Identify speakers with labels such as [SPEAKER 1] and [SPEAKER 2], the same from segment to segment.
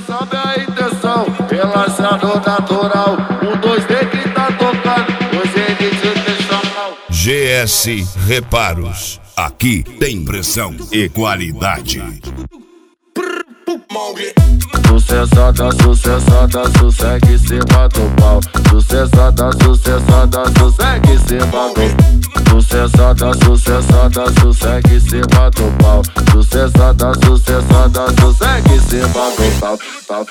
[SPEAKER 1] sabe a intenção, relaxador natural. 1, 2, 3 que tá tocando, hoje é de intencional.
[SPEAKER 2] GS Reparos, aqui tem pressão e qualidade.
[SPEAKER 1] Sucessada, sucessada, sossegue em cima do pau. Sucessada, sucessada, sossegue em cima do. Sucessada, sucessada, sossegue em cima do pau. Sucessada, sucessada, sossegue em cima do pau.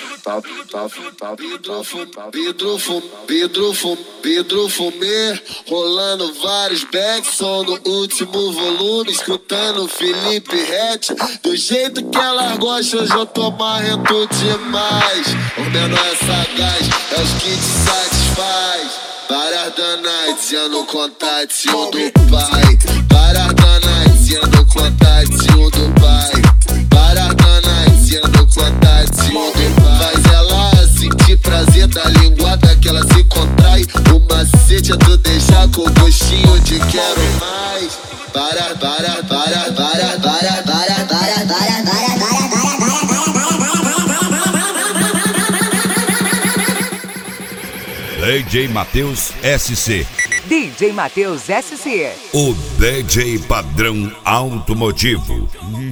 [SPEAKER 1] Pedro Fumê, rolando vários backs, som no último volume, escutando Felipe Rett. Do jeito que ela gosta, hoje eu tô marrento demais. O menor é sagaz, é os que te satisfaz. Várias danaites, eu no contatinho do pai. Várias danaites, eu no contatinho do pai. Várias danaites, eu no contatinho do pai. Faz ela sentir prazer da linguada que ela se contrai. O macete é tu deixar com gostinho de quero mais. Várias, várias, várias, várias, várias, várias, várias, várias, várias.
[SPEAKER 2] DJ Matheus SC.
[SPEAKER 3] DJ Matheus SC.
[SPEAKER 2] O DJ padrão automotivo.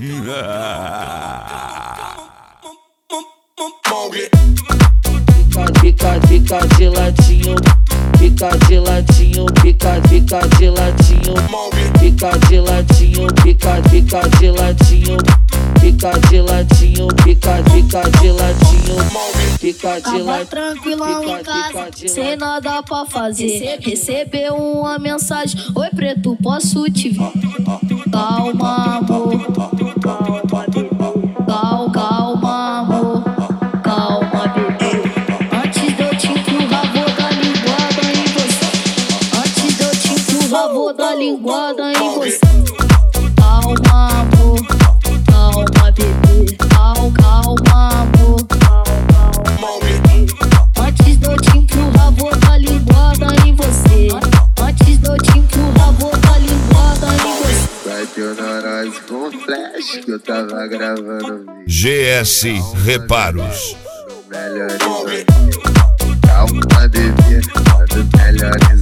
[SPEAKER 4] Fica de ladinho, fica de ladinho, fica de ladinho, fica de ladinho, fica de ladinho, fica de ladinho, fica de ladinho, fica de ladinho.
[SPEAKER 5] Tava tranquilão em casa, sem nada pra fazer. Recebeu uma mensagem: oi preto, posso te ver? Calma amor, calma amor, calma bebê. Antes de eu te empurrar, vou dar linguada em você. Antes de eu te empurrar, vou dar linguada em você. Calma amor, calma bebê. Calma amor, calma bebê. Antes de eu te empurrar, vou dar linguada em você. Antes de eu te empurrar, vou dar linguada em você.
[SPEAKER 1] Bateu na nós com flash que eu tava gravando vídeo.
[SPEAKER 2] GS Reparos.
[SPEAKER 1] Melhores amigos, calma bebê, quando melhores